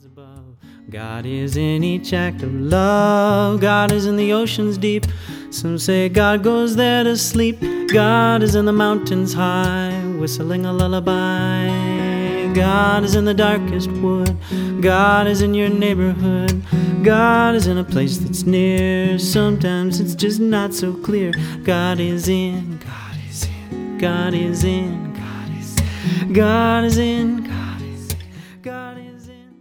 clouds above. God is in each act of love. God is in the oceans deep. Some say God goes there to sleep. God is in the mountains high, whistling a lullaby. God is in the darkest wood. God is in your neighborhood. God is in a place that's near. Sometimes it's just not so clear. God is in, God is in, God is in, God is in, God is in.